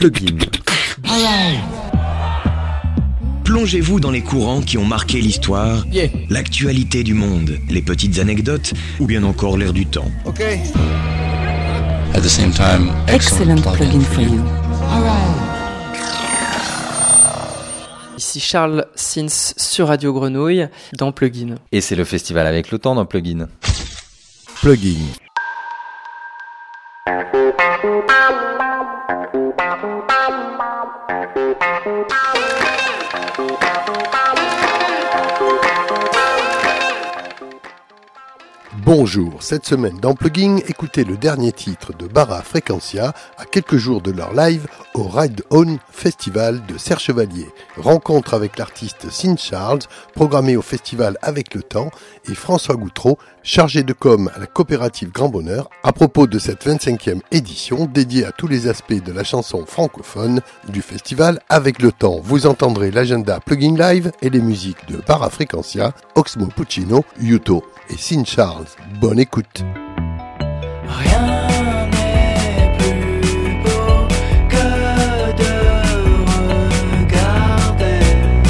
Plugin. Plongez-vous dans les courants qui ont marqué l'histoire, l'actualité du monde, les petites anecdotes ou bien encore l'air du temps. At the same time, excellent plugin for you. Ici Charles Sins sur Radio Grenouille dans Plugin. Et c'est le festival avec le temps dans Plugin. Plugin. Bonjour, cette semaine dans Plugin, écoutez le dernier titre de Bara Frequencia à quelques jours de leur live au Ride On Festival de Serre-Chevalier. Rencontre avec l'artiste Sin Charles, programmé au festival avec le temps, et François Goutreau, chargé de com à la coopérative Grand Bonheur, à propos de cette 25e édition dédiée à tous les aspects de la chanson francophone du festival avec le temps. Vous entendrez l'agenda Plugin Live et les musiques de Bara Frequencia, Oxmo Puccino, Yuto et Sin Charles. Bonne écoute. Rien n'est plus beau que de regarder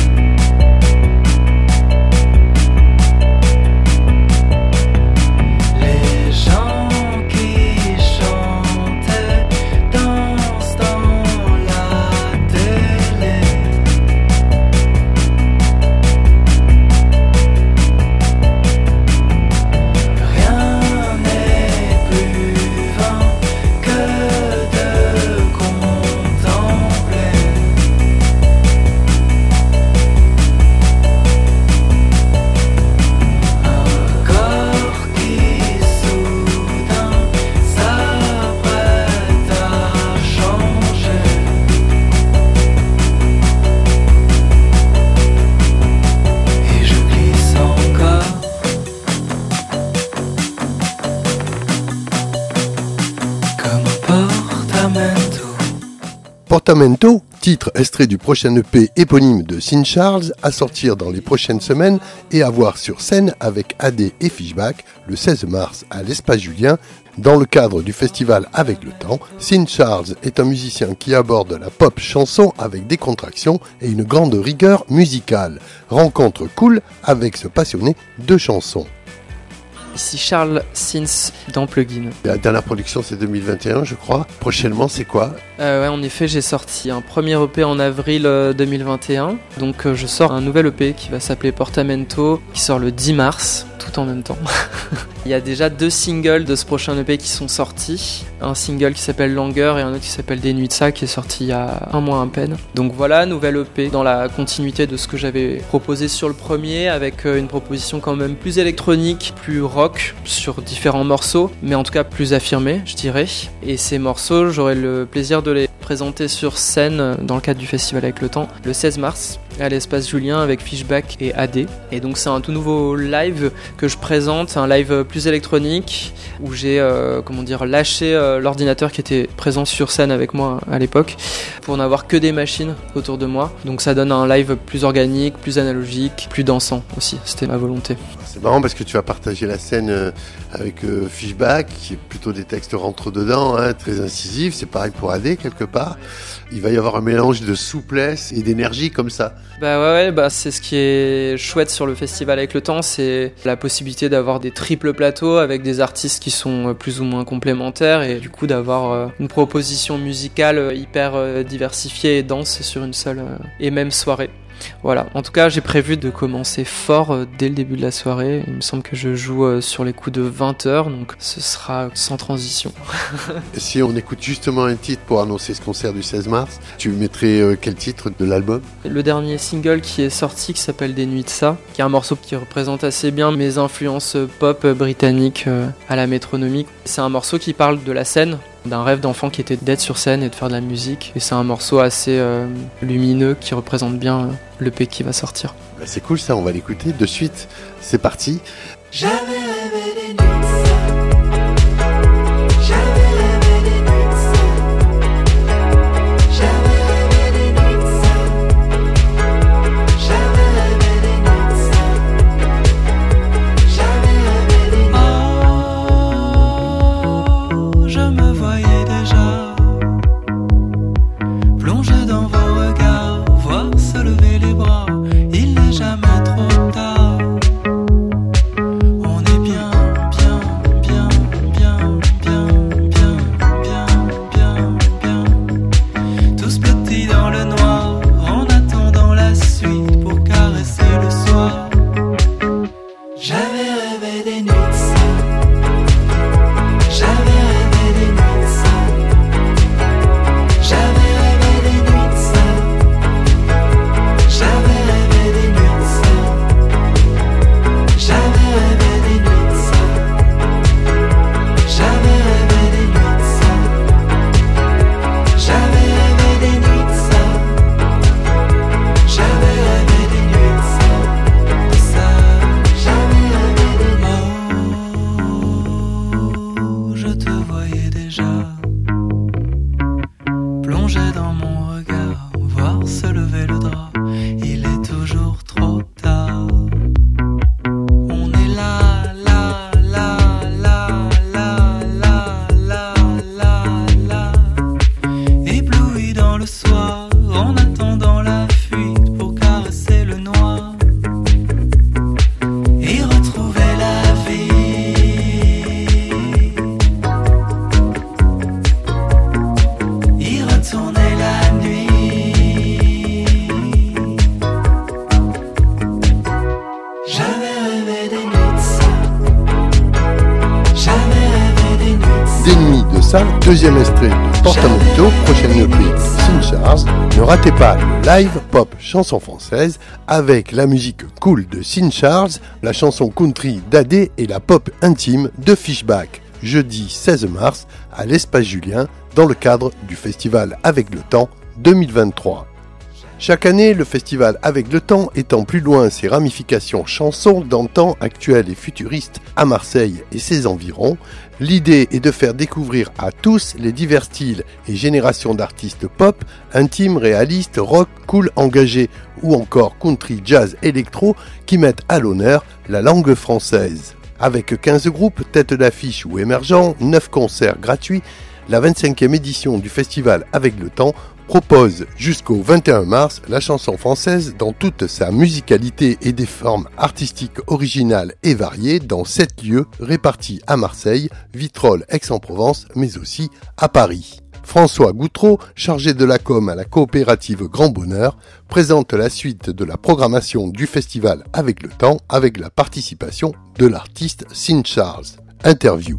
les gens qui chantaient, dansent dans la télé. Rien n'est plus vain que de contempler un corps qui soudain s'apprête à changer. Et je glisse encore comme un portamento. Portamento, titre extrait du prochain EP éponyme de Sin Charles, à sortir dans les prochaines semaines et à voir sur scène avec AD et Fishback le 16 mars à l'Espace Julien. Dans le cadre du festival Avec le temps, Sin Charles est un musicien qui aborde la pop chanson avec décontraction et une grande rigueur musicale. Rencontre cool avec ce passionné de chansons. Ici Charles Sins dans Plugin. La dernière production c'est 2021 je crois. Prochainement c'est quoi ? Ouais, en effet, j'ai sorti un premier EP en avril 2021. Donc je sors un nouvel EP qui va s'appeler Portamento, qui sort le 10 mars, tout en même temps. Il y a déjà 2 singles de ce prochain EP qui sont sortis. Un single qui s'appelle Langueur et un autre qui s'appelle Des Nuits de ça, qui est sorti il y a un mois à peine. Donc voilà, nouvel EP dans la continuité de ce que j'avais proposé sur le premier, avec une proposition quand même plus électronique, plus rock sur différents morceaux, mais en tout cas plus affirmée, je dirais. Et ces morceaux, j'aurai le plaisir de les présenter sur scène dans le cadre du festival Avec le temps, le 16 mars, à l'Espace Julien avec Fishback et AD. Et donc c'est un tout nouveau live que je présente, un live plus électronique où j'ai lâché l'ordinateur qui était présent sur scène avec moi à l'époque pour n'avoir que des machines autour de moi. Donc ça donne un live plus organique, plus analogique, plus dansant aussi, c'était ma volonté. C'est marrant parce que tu vas partager la scène avec Fishback, qui est plutôt des textes rentre-dedans, très incisifs, c'est pareil pour AD quelque part. Il va y avoir un mélange de souplesse et d'énergie comme ça. Ouais, c'est ce qui est chouette sur le festival Avec le temps, c'est la possibilité d'avoir des triples plateaux avec des artistes qui sont plus ou moins complémentaires et du coup d'avoir une proposition musicale hyper diversifiée et dense sur une seule et même soirée. Voilà, en tout cas j'ai prévu de commencer fort dès le début de la soirée. Il me semble que je joue sur les coups de 20h, donc ce sera sans transition. Si on écoute justement un titre pour annoncer ce concert du 16 mars, tu mettrais quel titre de l'album ? Le dernier single qui est sorti, qui s'appelle Des Nuits de ça, qui est un morceau qui représente assez bien mes influences pop britanniques à la métronomique. C'est un morceau qui parle de la scène, d'un rêve d'enfant qui était d'être sur scène et de faire de la musique. Et c'est un morceau assez lumineux qui représente bien l'EP qui va sortir. C'est cool ça, on va l'écouter de suite. C'est parti. J'avais rêvé des nuits de ça. J'avais rêvé des nuits de ça. J'avais rêvé des nuits de ça. J'avais rêvé des nuits de ça. J'avais rêvé des nuits. Oh, je me voyais déjà Plonger dans mon regard, voir se lever le drap, il est toujours trop tard. On est là, là, là, là, là, là, là, là, là, ébloui dans le soir, en attendant la fuite pour caresser le noir et retrouver la vie, y retourner la nuit. Jamais rêvé des nuits de ça, jamais rêvé des nuits de ça. Des nuits de ça, deuxième extrait de Portamento, prochaine EP Sin Charles. Ne ratez pas le live pop chanson française avec la musique cool de Sin Charles, la chanson country d'Adé et la pop intime de Fishback. Jeudi 16 mars à l'Espace Julien dans le cadre du festival Avec le Temps 2023. Chaque année, le festival Avec le Temps étend plus loin ses ramifications chansons d'antan actuelles et futuristes à Marseille et ses environs. L'idée est de faire découvrir à tous les divers styles et générations d'artistes pop, intimes, réalistes, rock, cool, engagés ou encore country, jazz, électro qui mettent à l'honneur la langue française. Avec 15 groupes, têtes d'affiche ou émergents, 9 concerts gratuits, la 25e édition du festival Avec le Temps propose jusqu'au 21 mars la chanson française dans toute sa musicalité et des formes artistiques originales et variées dans 7 lieux répartis à Marseille, Vitrolles, Aix-en-Provence, mais aussi à Paris. François Goutreau, chargé de la com à la coopérative Grand Bonheur, présente la suite de la programmation du festival Avec le Temps avec la participation de l'artiste Sin Charles. Interview.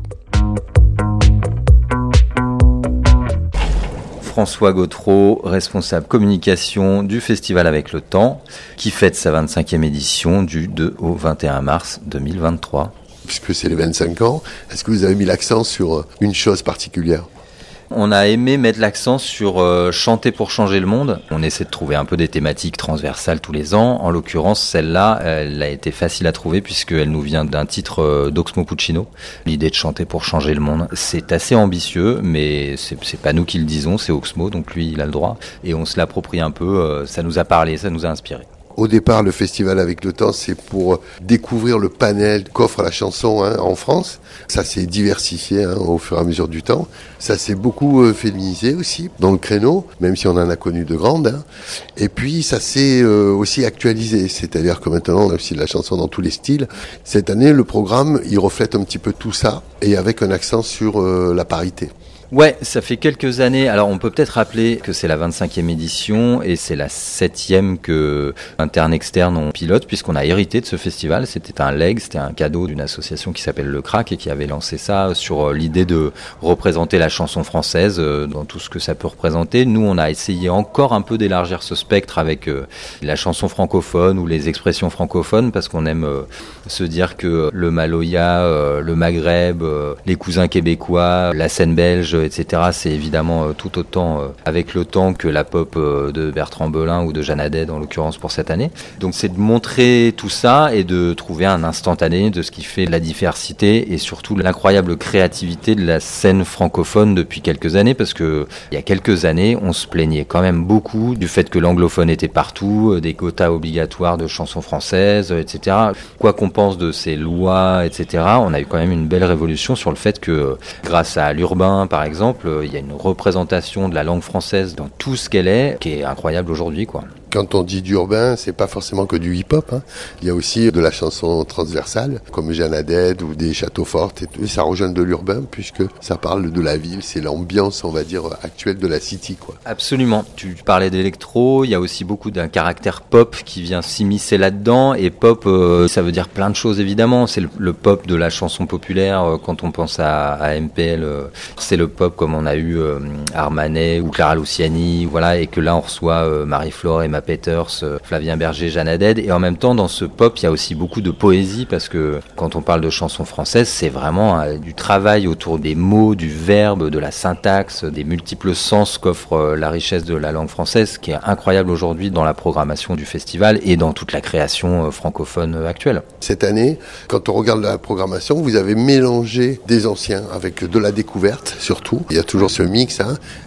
François Gautreau, responsable communication du Festival Avec le Temps, qui fête sa 25e édition du 2 au 21 mars 2023. Puisque c'est les 25 ans, est-ce que vous avez mis l'accent sur une chose particulière ? On a aimé mettre l'accent sur chanter pour changer le monde. On essaie de trouver un peu des thématiques transversales tous les ans. En l'occurrence, celle-là, elle a été facile à trouver puisqu'elle nous vient d'un titre d'Oxmo Puccino. L'idée de chanter pour changer le monde, c'est assez ambitieux, mais c'est pas nous qui le disons, c'est Oxmo, donc lui, il a le droit. Et on se l'approprie un peu, ça nous a parlé, ça nous a inspiré. Au départ, le festival Avec le Temps, c'est pour découvrir le panel qu'offre la chanson en France. Ça s'est diversifié au fur et à mesure du temps. Ça s'est beaucoup féminisé aussi dans le créneau, même si on en a connu de grandes. Et puis, ça s'est aussi actualisé. C'est-à-dire que maintenant, on a aussi de la chanson dans tous les styles. Cette année, le programme, il reflète un petit peu tout ça, et avec un accent sur la parité. Ouais, ça fait quelques années. Alors, on peut peut-être rappeler que c'est la 25e édition et c'est la 7e que interne-externe on pilote puisqu'on a hérité de ce festival. C'était un leg, c'était un cadeau d'une association qui s'appelle Le Crack et qui avait lancé ça sur l'idée de représenter la chanson française dans tout ce que ça peut représenter. Nous, on a essayé encore un peu d'élargir ce spectre avec la chanson francophone ou les expressions francophones parce qu'on aime se dire que le Maloya, le Maghreb, les cousins québécois, la scène belge, etc. C'est évidemment tout autant avec le temps que la pop de Bertrand Belin ou de Jeanne Haddad en l'occurrence pour cette année. Donc c'est de montrer tout ça et de trouver un instantané de ce qui fait la diversité et surtout l'incroyable créativité de la scène francophone depuis quelques années parce que il y a quelques années on se plaignait quand même beaucoup du fait que l'anglophone était partout, des quotas obligatoires de chansons françaises, etc. Quoi qu'on pense de ces lois, etc. On a eu quand même une belle révolution sur le fait que grâce à l'urbain par exemple, il y a une représentation de la langue française dans tout ce qu'elle est, qui est incroyable aujourd'hui, quoi. Quand on dit du urbain, c'est pas forcément que du hip-hop. Il y a aussi de la chanson transversale, comme Jeanne Haddad ou des Châteaux Fortes. Et ça rejoint de l'urbain, puisque ça parle de la ville. C'est l'ambiance, on va dire, actuelle de la city, quoi. Absolument. Tu parlais d'électro. Il y a aussi beaucoup d'un caractère pop qui vient s'immiscer là-dedans. Et pop, ça veut dire plein de choses, évidemment. C'est le pop de la chanson populaire. Quand on pense à MPL, c'est le pop comme on a eu Armanet ou Clara Luciani, voilà. Et que là, on reçoit Marie-Flore et Peters, Flavien Berger, Jeanne Haddad, et en même temps dans ce pop il y a aussi beaucoup de poésie parce que quand on parle de chansons françaises c'est vraiment du travail autour des mots, du verbe, de la syntaxe, des multiples sens qu'offre la richesse de la langue française qui est incroyable aujourd'hui dans la programmation du festival et dans toute la création francophone actuelle. Cette année, quand on regarde la programmation, vous avez mélangé des anciens avec de la découverte surtout. Il y a toujours ce mix,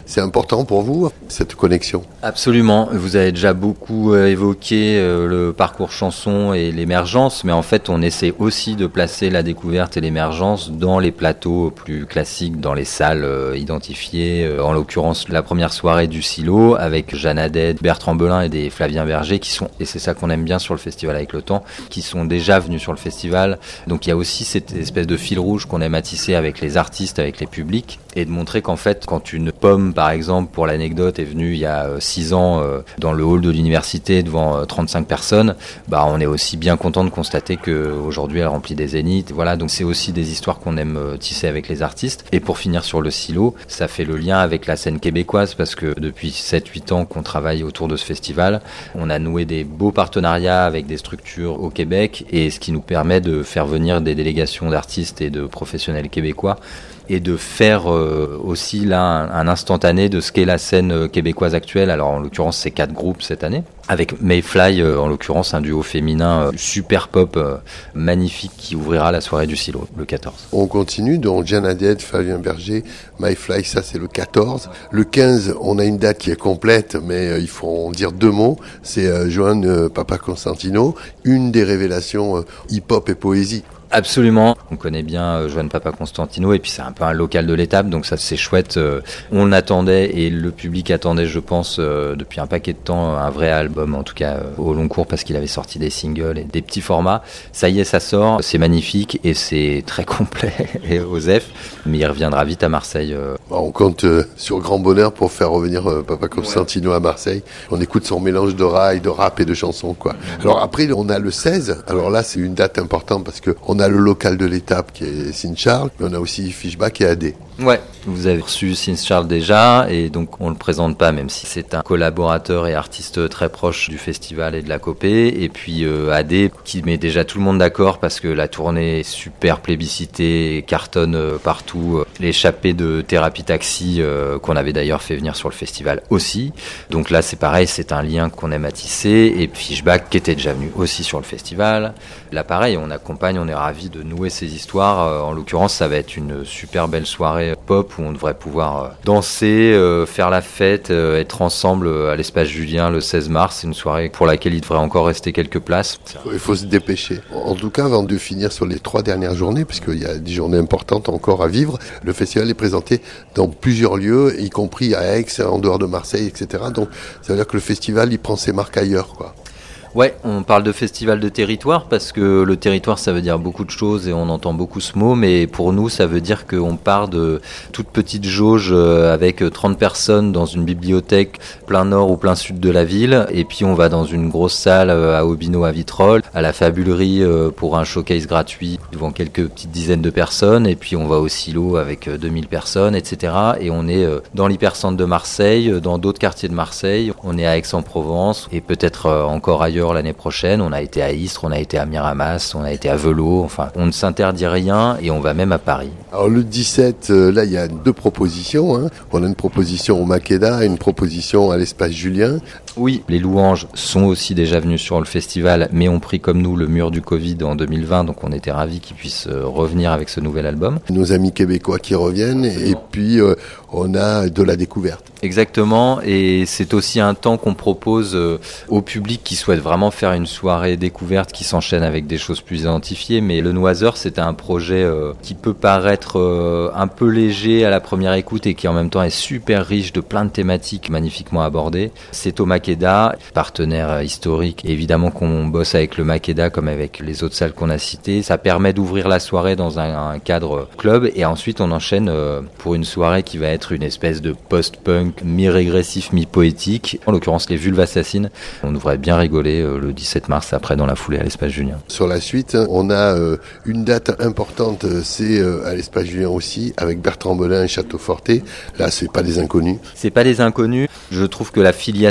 C'est important pour vous, cette connexion? Absolument. Vous avez déjà beaucoup évoqué le parcours chanson et l'émergence, mais en fait, on essaie aussi de placer la découverte et l'émergence dans les plateaux plus classiques, dans les salles identifiées. En l'occurrence, la première soirée du Silo avec Jeanne Haddad, Bertrand Belin et des Flavien Berger qui sont, et c'est ça qu'on aime bien sur le festival avec le temps, qui sont déjà venus sur le festival. Donc il y a aussi cette espèce de fil rouge qu'on aime à tisser avec les artistes, avec les publics, et de montrer qu'en fait, quand une pomme, par exemple, pour l'anecdote, est venue il y a 6 ans dans le hall de l'université devant 35 personnes, bah on est aussi bien content de constater qu'aujourd'hui elle remplit des zéniths. Voilà, donc c'est aussi des histoires qu'on aime tisser avec les artistes. Et pour finir sur le Silo, ça fait le lien avec la scène québécoise parce que depuis 7-8 ans qu'on travaille autour de ce festival, on a noué des beaux partenariats avec des structures au Québec, et ce qui nous permet de faire venir des délégations d'artistes et de professionnels québécois et de faire aussi là un instantané de ce qu'est la scène québécoise actuelle. Alors en l'occurrence c'est 4 groupes cette année, avec Mayfly en l'occurrence, un duo féminin super pop magnifique qui ouvrira la soirée du Silo le 14. On continue, donc Jeanne Haddad, Flavien Berger, Mayfly, ça c'est le 14. Le 15, on a une date qui est complète, mais il faut en dire 2 mots, c'est Johan Papa Constantino, une des révélations hip-hop et poésie. Absolument, on connaît bien Johan Papa Constantino, et puis c'est un peu un local de l'étape, donc ça c'est chouette. On l'attendait et le public attendait, je pense, depuis un paquet de temps, un vrai album, en tout cas au long cours, parce qu'il avait sorti des singles et des petits formats. Ça y est, ça sort, c'est magnifique et c'est très complet et osef, mais il reviendra vite à Marseille. On compte sur grand bonheur pour faire revenir Papa Constantino à Marseille. On écoute son mélange de rail, de rap et de chansons, quoi. Alors après, on a le 16, alors là c'est une date importante parce que on a le local de l'étape qui est Saint-Charles, mais on a aussi Fishback et AD. Ouais, vous avez reçu Saint-Charles déjà, et donc on le présente pas, même si c'est un collaborateur et artiste très proche du festival et de la Copé. Et puis AD qui met déjà tout le monde d'accord parce que la tournée est super plébiscitée, cartonne partout. L'échappée de Thérapie Taxi qu'on avait d'ailleurs fait venir sur le festival aussi. Donc là c'est pareil, c'est un lien qu'on aime à tisser. Et Fishback qui était déjà venu aussi sur le festival. Là pareil, on accompagne, on est ravis de nouer ces histoires. En l'occurrence ça va être une super belle soirée pop où on devrait pouvoir danser, faire la fête, être ensemble à l'espace Julien le 16 mars. C'est une soirée pour laquelle il devrait encore rester quelques places. Il faut se dépêcher. En tout cas, avant de finir sur les 3 dernières journées, puisqu'il y a des journées importantes encore à vivre, le festival est présenté dans plusieurs lieux, y compris à Aix, en dehors de Marseille, etc. Donc ça veut dire que le festival, il prend ses marques ailleurs, quoi. Ouais, on parle de festival de territoire parce que le territoire ça veut dire beaucoup de choses et on entend beaucoup ce mot, mais pour nous ça veut dire qu'on part de toute petite jauge avec 30 personnes dans une bibliothèque plein nord ou plein sud de la ville, et puis on va dans une grosse salle à Aubino à Vitrolles, à la Fabulerie pour un showcase gratuit devant quelques petites dizaines de personnes, et puis on va au Silo avec 2000 personnes, etc. Et on est dans l'hypercentre de Marseille, dans d'autres quartiers de Marseille, on est à Aix-en-Provence et peut-être encore ailleurs l'année prochaine. On a été à Istres, on a été à Miramas, on a été à Velot, enfin on ne s'interdit rien et on va même à Paris. Alors le 17, là il y a 2 propositions, hein. On a une proposition au Makeda et une proposition à l'espace Julien. Oui, les Louanges sont aussi déjà venus sur le festival, mais ont pris comme nous le mur du Covid en 2020, donc on était ravis qu'ils puissent revenir avec ce nouvel album. Nos amis québécois qui reviennent, et puis on a de la découverte. Exactement, et c'est aussi un temps qu'on propose au public qui souhaite vraiment faire une soirée découverte qui s'enchaîne avec des choses plus identifiées, mais le Noiseur c'était un projet qui peut paraître un peu léger à la première écoute et qui en même temps est super riche de plein de thématiques magnifiquement abordées. C'est au Makeda, partenaire historique, évidemment qu'on bosse avec le Makeda comme avec les autres salles qu'on a citées. Ça permet d'ouvrir la soirée dans un cadre club, et ensuite on enchaîne pour une soirée qui va être une espèce de post-punk mi-régressif, mi-poétique. En l'occurrence les Vulves Assassines. On devrait bien rigoler le 17 mars après dans la foulée à l'espace Julien. Sur la suite, on a une date importante, c'est à l'espace Julien aussi, avec Bertrand Belin et Château Forté. Là, c'est pas des inconnus. C'est pas des inconnus. Je trouve que la filiation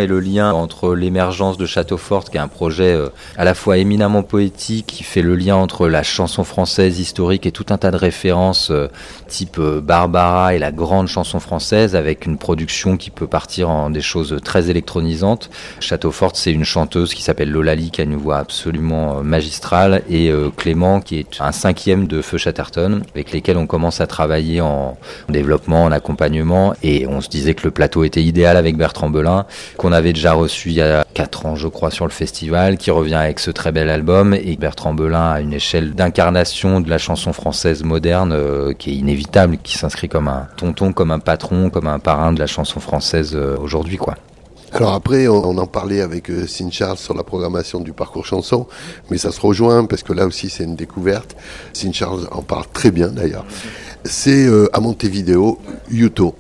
et le lien entre l'émergence de Château Forte, qui est un projet à la fois éminemment poétique, qui fait le lien entre la chanson française historique et tout un tas de références type Barbara et la grande chanson française, avec une production qui peut partir en des choses très électronisantes. Château Forte, c'est une chanteuse qui s'appelle Lolali, qui a une voix absolument magistrale, et Clément, qui est un 5e de Feu Chatterton, avec lesquels on commence à travailler en développement, en accompagnement, et on se disait que le plateau était idéal avec Bertrand Belin, qu'on avait déjà reçu il y a 4 ans, je crois, sur le festival, qui revient avec ce très bel album, et Bertrand Belin a une échelle d'incarnation de la chanson française moderne qui est inévitable, qui s'inscrit comme un tonton, comme un patron, comme un parrain de la chanson française aujourd'hui, quoi. Alors après, on en parlait avec Sin Charles sur la programmation du parcours chanson, mais ça se rejoint parce que là aussi c'est une découverte. Sin Charles en parle très bien d'ailleurs. C'est à Montevideo, Yuto.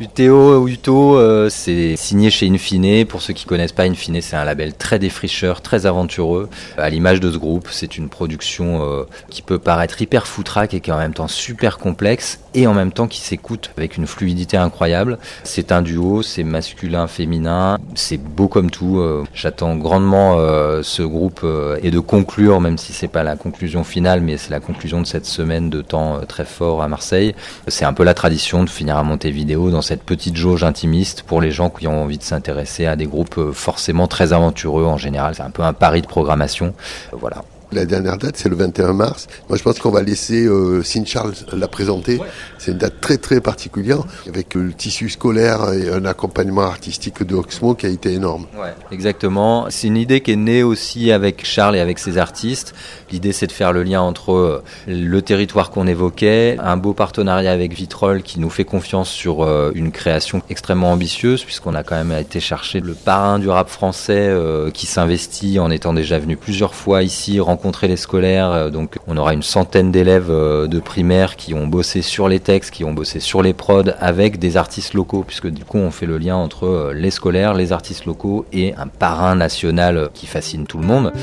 Uto, c'est signé chez Infine. Pour ceux qui connaissent pas, Infine, c'est un label très défricheur, très aventureux. À l'image de ce groupe, c'est une production qui peut paraître hyper foutraque et qui est en même temps super complexe, et en même temps qui s'écoute avec une fluidité incroyable. C'est un duo, c'est masculin, féminin, c'est beau comme tout. J'attends grandement ce groupe et de conclure, même si c'est pas la conclusion finale, mais c'est la conclusion de cette semaine de temps très fort à Marseille. C'est un peu la tradition de finir à Montevideo dans cette petite jauge intimiste pour les gens qui ont envie de s'intéresser à des groupes forcément très aventureux en général. C'est un peu un pari de programmation. Voilà. La dernière date, c'est le 21 mars. Moi, je pense qu'on va laisser Sin Charles la présenter. Ouais. C'est une date très, très particulière, avec le tissu scolaire et un accompagnement artistique de Oxmo qui a été énorme. Ouais, exactement. C'est une idée qui est née aussi avec Charles et avec ses artistes. L'idée, c'est de faire le lien entre le territoire qu'on évoquait, un beau partenariat avec Vitrolles qui nous fait confiance sur une création extrêmement ambitieuse, puisqu'on a quand même été chercher le parrain du rap français qui s'investit en étant déjà venu plusieurs fois ici, rencontrer les scolaires. Donc on aura une centaine d'élèves de primaire qui ont bossé sur les textes, qui ont bossé sur les prods avec des artistes locaux, puisque du coup on fait le lien entre les scolaires, les artistes locaux et un parrain national qui fascine tout le monde.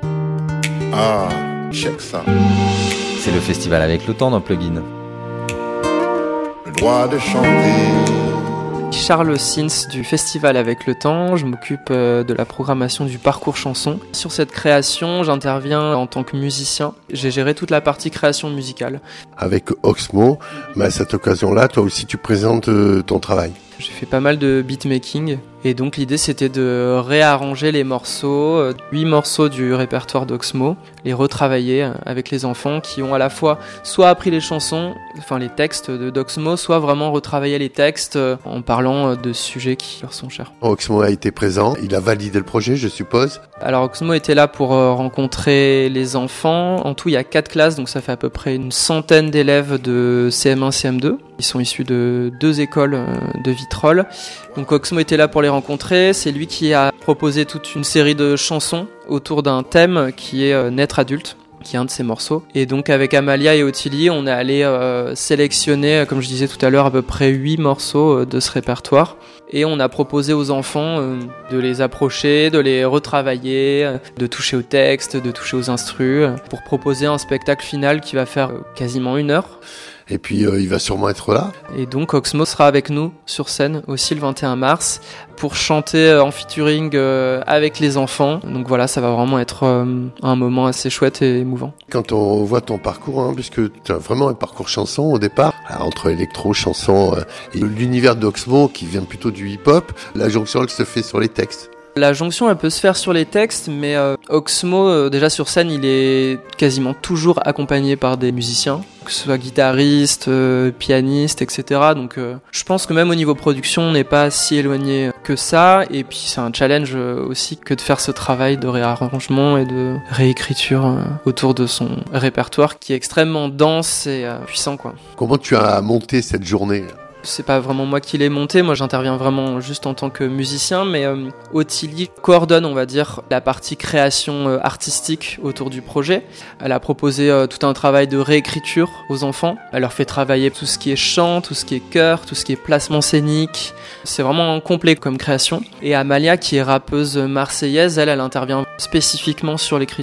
Ah, check ça. C'est le festival avec le temps dans Plugin. Le droit de chanter. Charles Sins du Festival avec le temps, je m'occupe de la programmation du parcours chanson. Sur cette création, j'interviens en tant que musicien. J'ai géré toute la partie création musicale. Avec Oxmo, mais à cette occasion-là, toi aussi tu présentes ton travail. J'ai fait pas mal de beatmaking et donc l'idée c'était de réarranger les morceaux, 8 morceaux du répertoire d'Oxmo, les retravailler avec les enfants qui ont à la fois soit appris les chansons, enfin les textes d'Oxmo, soit vraiment retravaillé les textes en parlant de sujets qui leur sont chers. Oxmo a été présent, il a validé le projet je suppose. Alors Oxmo était là pour rencontrer les enfants, en tout il y a 4 classes donc ça fait à peu près une centaine d'élèves de CM1, CM2. Ils sont issus de 2 écoles de Vitrolles. Donc Oxmo était là pour les rencontrer. C'est lui qui a proposé toute une série de chansons autour d'un thème qui est Naître adulte, qui est un de ses morceaux. Et donc avec Amalia et Ottilie, on est allé sélectionner, comme je disais tout à l'heure, à peu près 8 morceaux de ce répertoire. Et on a proposé aux enfants de les approcher, de les retravailler, de toucher au texte, de toucher aux instrus, pour proposer un spectacle final qui va faire quasiment 1 heure. Et puis il va sûrement être là. Et donc Oxmo sera avec nous sur scène aussi le 21 mars pour chanter en featuring avec les enfants. Donc voilà, ça va vraiment être un moment assez chouette et émouvant. Quand on voit ton parcours, puisque tu as vraiment un parcours chanson au départ, entre électro, chanson et l'univers d'Oxmo qui vient plutôt du hip-hop, la jonction elle se fait sur les textes. La jonction, elle peut se faire sur les textes, mais Oxmo, déjà sur scène, il est quasiment toujours accompagné par des musiciens, que ce soit guitariste, pianiste, etc. Donc je pense que même au niveau production, on n'est pas si éloigné que ça. Et puis c'est un challenge aussi que de faire ce travail de réarrangement et de réécriture autour de son répertoire qui est extrêmement dense et puissant, quoi. Comment tu as monté cette journée ? C'est pas vraiment moi qui l'ai monté, moi j'interviens vraiment juste en tant que musicien, mais Ottilie coordonne, on va dire, la partie création artistique autour du projet. Elle a proposé tout un travail de réécriture aux enfants. Elle leur fait travailler tout ce qui est chant, tout ce qui est chœur, tout ce qui est placement scénique. C'est vraiment complet comme création. Et Amalia, qui est rappeuse marseillaise, elle intervient spécifiquement sur l'écriture.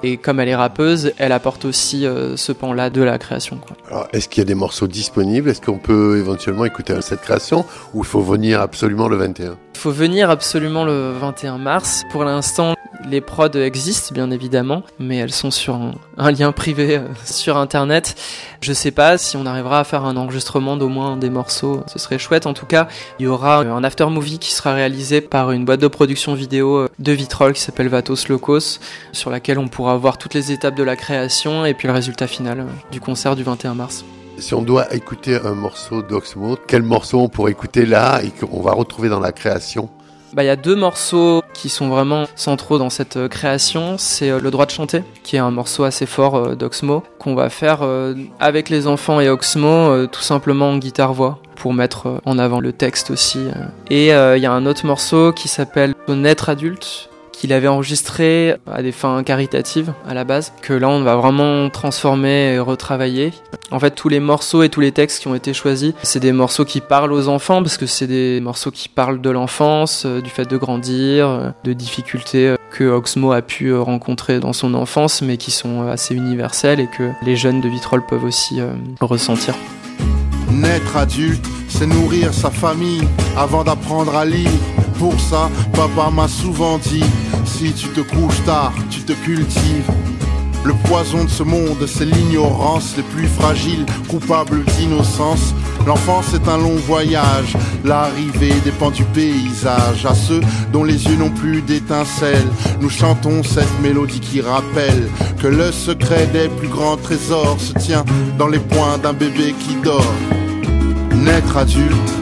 Et comme elle est rappeuse, elle apporte aussi ce pan-là de la création, quoi. Alors, est-ce qu'il y a des morceaux disponibles? Est-ce qu'on peut éventuellement écouter cette création ou il faut venir absolument le 21? Il faut venir absolument le 21 mars. Pour l'instant, les prods existent bien évidemment, mais elles sont sur un lien privé sur internet. Je sais pas si on arrivera à faire un enregistrement d'au moins des morceaux, ce serait chouette. En tout cas, il y aura un after movie qui sera réalisé par une boîte de production vidéo de Vitrolles qui s'appelle Vatos Locos, sur laquelle on pourra voir toutes les étapes de la création et puis le résultat final du concert du 21 mars. Si on doit écouter un morceau d'Oxmo, quel morceau on pourrait écouter là et qu'on va retrouver dans la création? Il y a 2 morceaux qui sont vraiment centraux dans cette création. C'est Le droit de chanter, qui est un morceau assez fort d'Oxmo, qu'on va faire avec les enfants et Oxmo, tout simplement en guitare-voix, pour mettre en avant le texte aussi. Et il y a un autre morceau qui s'appelle Naître adulte, qu'il avait enregistré à des fins caritatives à la base, que là on va vraiment transformer et retravailler. En fait, tous les morceaux et tous les textes qui ont été choisis, c'est des morceaux qui parlent aux enfants, parce que c'est des morceaux qui parlent de l'enfance, du fait de grandir, de difficultés que Oxmo a pu rencontrer dans son enfance, mais qui sont assez universelles et que les jeunes de Vitrolles peuvent aussi ressentir. Naître adulte, c'est nourrir sa famille avant d'apprendre à lire. Pour ça, papa m'a souvent dit, si tu te couches tard, tu te cultives. Le poison de ce monde, c'est l'ignorance, les plus fragiles, coupables d'innocence. L'enfance est un long voyage, l'arrivée dépend du paysage. À ceux dont les yeux n'ont plus d'étincelles, nous chantons cette mélodie qui rappelle que le secret des plus grands trésors se tient dans les poings d'un bébé qui dort. Naître adulte,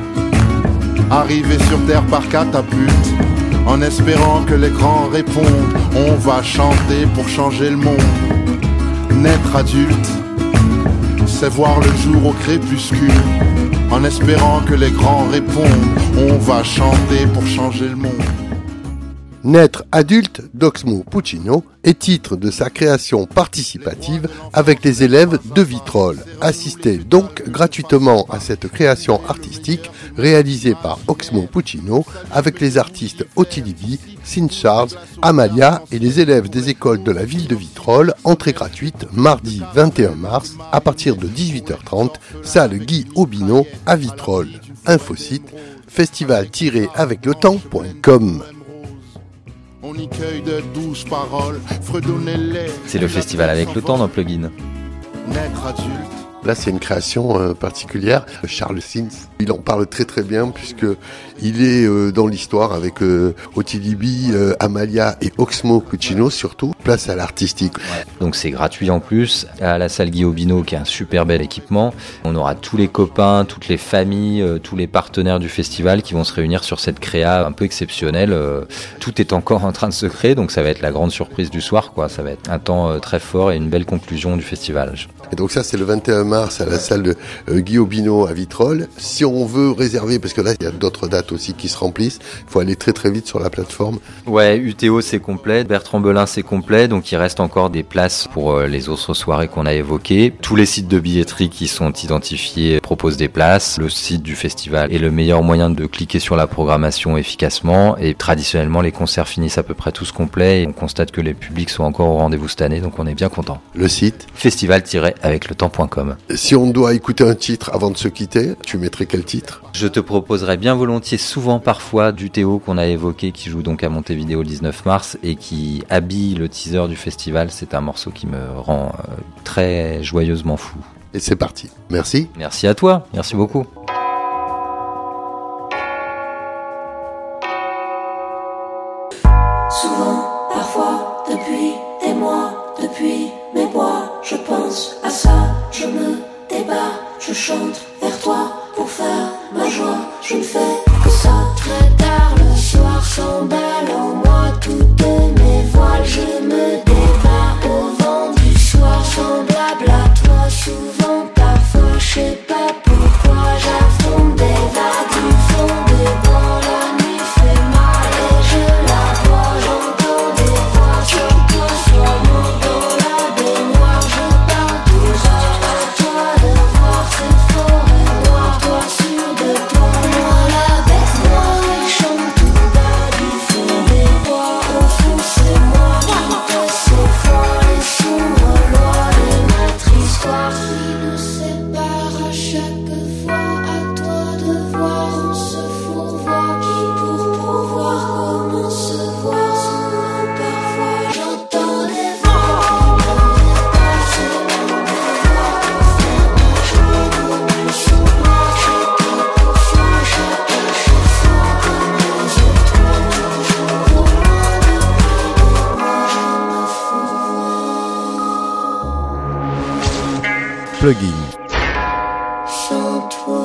arriver sur terre par catapulte, en espérant que les grands répondent, on va chanter pour changer le monde. Naître adulte, c'est voir le jour au crépuscule, en espérant que les grands répondent, on va chanter pour changer le monde. Naître adulte d'Oxmo Puccino est titre de sa création participative avec les élèves de Vitrolles. Assistez donc gratuitement à cette création artistique réalisée par Oxmo Puccino avec les artistes Otilibi, Saint-Charles, Amalia et les élèves des écoles de la ville de Vitrolles. Entrée gratuite mardi 21 mars à partir de 18h30, salle Guy Aubineau à Vitrolles. Infosite festival-avecletemps.com. On y cueille de douces paroles, fredonnez-les. C'est le festival avec le temps dans Plugin. Naître adulte. Là, c'est une création particulière. Charles Sins, il en parle très très bien puisque il est dans l'histoire avec Otilibi, Amalia et Oxmo Puccino surtout. Place à l'artistique. Ouais. Donc c'est gratuit en plus à la salle Guy Aubineau qui est un super bel équipement. On aura tous les copains, toutes les familles, tous les partenaires du festival qui vont se réunir sur cette créa un peu exceptionnelle. Tout est encore en train de se créer, donc ça va être la grande surprise du soir, quoi. Ça va être un temps très fort et une belle conclusion du festival. Et donc ça, c'est le 21 mars à la salle de Guy Aubineau à Vitrolles. Si on veut réserver, parce que là, il y a d'autres dates aussi qui se remplissent, il faut aller très très vite sur la plateforme. Ouais, UTO c'est complet, Bertrand Belin c'est complet, donc il reste encore des places pour les autres soirées qu'on a évoquées. Tous les sites de billetterie qui sont identifiés proposent des places. Le site du festival est le meilleur moyen de cliquer sur la programmation efficacement, et traditionnellement les concerts finissent à peu près tous complets et on constate que les publics sont encore au rendez-vous cette année, donc on est bien content. Le site festival-avecletemps.com. Si on doit écouter un titre avant de se quitter, tu mettrais quel titre? Je te proposerais bien volontiers, souvent parfois, du Théo qu'on a évoqué, qui joue donc à Montevideo le 19 mars et qui habille le teaser du festival. C'est un morceau qui me rend très joyeusement fou. Et c'est parti. Merci. Merci à toi, merci beaucoup. Souvent, parfois, depuis des mois, depuis mes bois, je pense à ça, je me débat, je chante vers toi pour faire ma joie, je ne fais que ça. Très tard le soir s'emballe en moi toutes mes voiles, je me débat au vent du soir, semblable à toi, souvent, parfois, je sais pas pourquoi j'affronte des vagues du fond des bois, la nuit fait mal et je la vois, j'entends des voix sur toi, sois moi dans la baignoire, je parle tous heures à toi de voir ces forêts noires, toi sûr de toi, moi là. Plugin. Sans toi.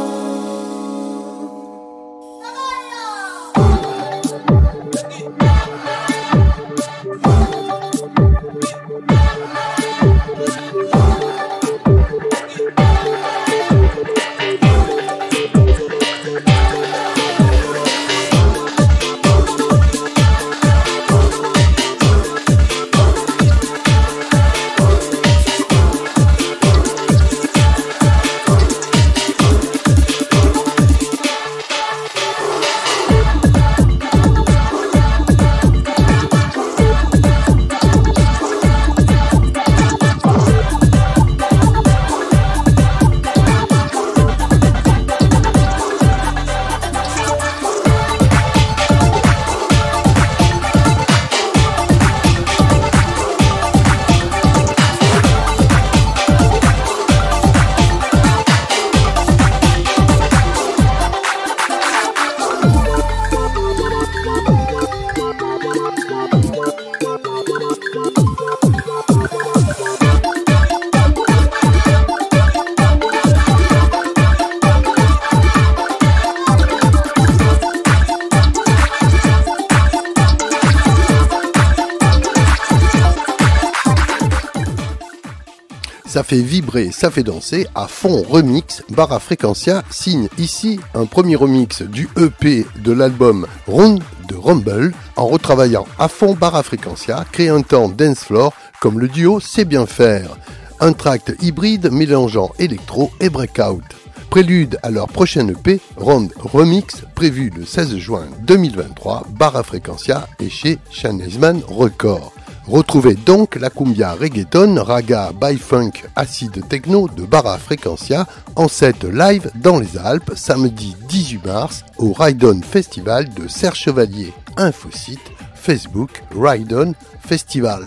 Ça fait vibrer, ça fait danser, à fond remix, Barra Frequencia signe ici un premier remix du EP de l'album Round de Rumble, en retravaillant à fond Barra Frequencia, crée un temps dance floor comme le duo sait bien faire. Un tract hybride mélangeant électro et breakout. Prélude à leur prochaine EP, Round Remix, prévu le 16 juin 2023, Barra Frequencia et chez Shanesman Records. Retrouvez donc la cumbia reggaeton, raga, by-funk, acid techno de Barra Frequencia en set live dans les Alpes, samedi 18 mars, au Ride On Festival de Serre Chevalier. Infosite, Facebook, Ride On Festival.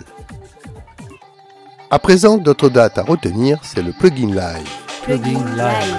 À présent, d'autres dates à retenir, c'est le Plugin Live. Plugin Live.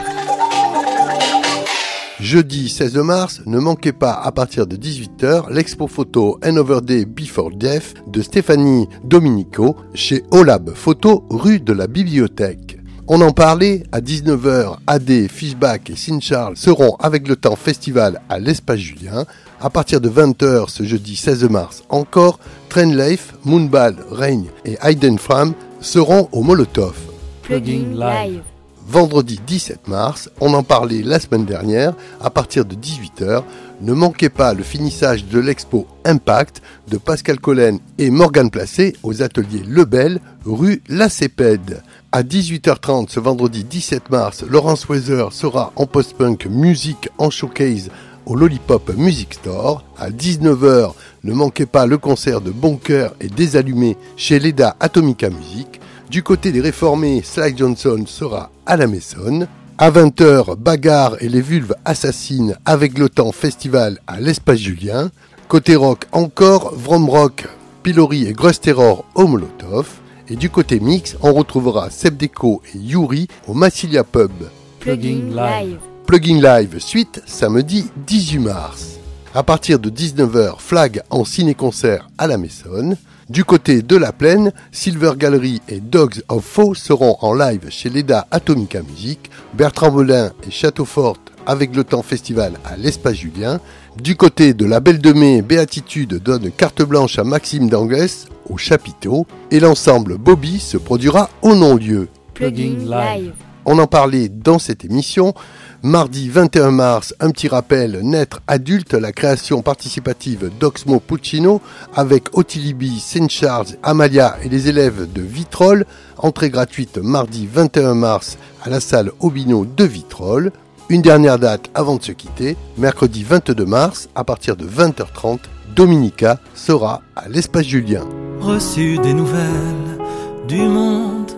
Jeudi 16 mars, ne manquez pas à partir de 18h l'expo photo Another Day Before Death de Stéphanie Dominico chez Olab Photo, rue de la Bibliothèque. On en parlait, à 19h, AD, Fishback et Sin Charles seront avec le temps festival à l'Espace Julien. À partir de 20h ce jeudi 16 mars encore, Trendleif, Moonball, Règne et Hayden Fram seront au Molotov. Plugin Live. Vendredi 17 mars, on en parlait la semaine dernière, à partir de 18h, ne manquez pas le finissage de l'expo Impact de Pascal Collen et Morgane Placé aux ateliers Lebel, rue La Cépède. À 18h30 ce vendredi 17 mars, Laurence Weather sera en post-punk musique en showcase au Lollipop Music Store. À 19h, ne manquez pas le concert de Boncoeur et Désallumé chez Leda Atomica Music. Du côté des réformés, Sly Johnson sera à la Maison. À 20h, Bagarre et les Vulves Assassines avec le temps festival à l'Espace Julien. Côté rock encore, Vroom Rock, Pilori et Gross Terror au Molotov. Et du côté mix, on retrouvera Sebdeco et Yuri au Massilia Pub. Plugin Live. Plugin Live suite, samedi 18 mars. À partir de 19h, Flag en ciné-concert à la Maison. Du côté de la Plaine, Silver Gallery et Dogs of Faux seront en live chez Leda Atomica Music, Bertrand Belin et Châteaufort avec le temps festival à l'Espace Julien. Du côté de la Belle de Mai, Béatitude donne carte blanche à Maxime Danglès au chapiteau et l'ensemble Bobby se produira au non-lieu. Plugin Live. On en parlait dans cette émission. Mardi 21 mars, un petit rappel, Naître adulte, la création participative d'Oxmo Puccino avec Otilibi, Saint Charles, Amalia et les élèves de Vitrolles. Entrée gratuite mardi 21 mars à la salle Obino de Vitrolles. Une dernière date avant de se quitter, mercredi 22 mars, à partir de 20h30, Dominica sera à l'Espace Julien. Reçu des nouvelles du monde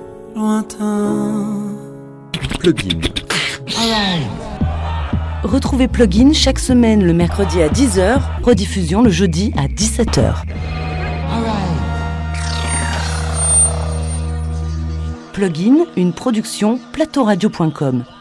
lointain. Plugin. Retrouvez Plugin chaque semaine le mercredi à 10h, rediffusion le jeudi à 17h. Plugin, une production plateauradio.com.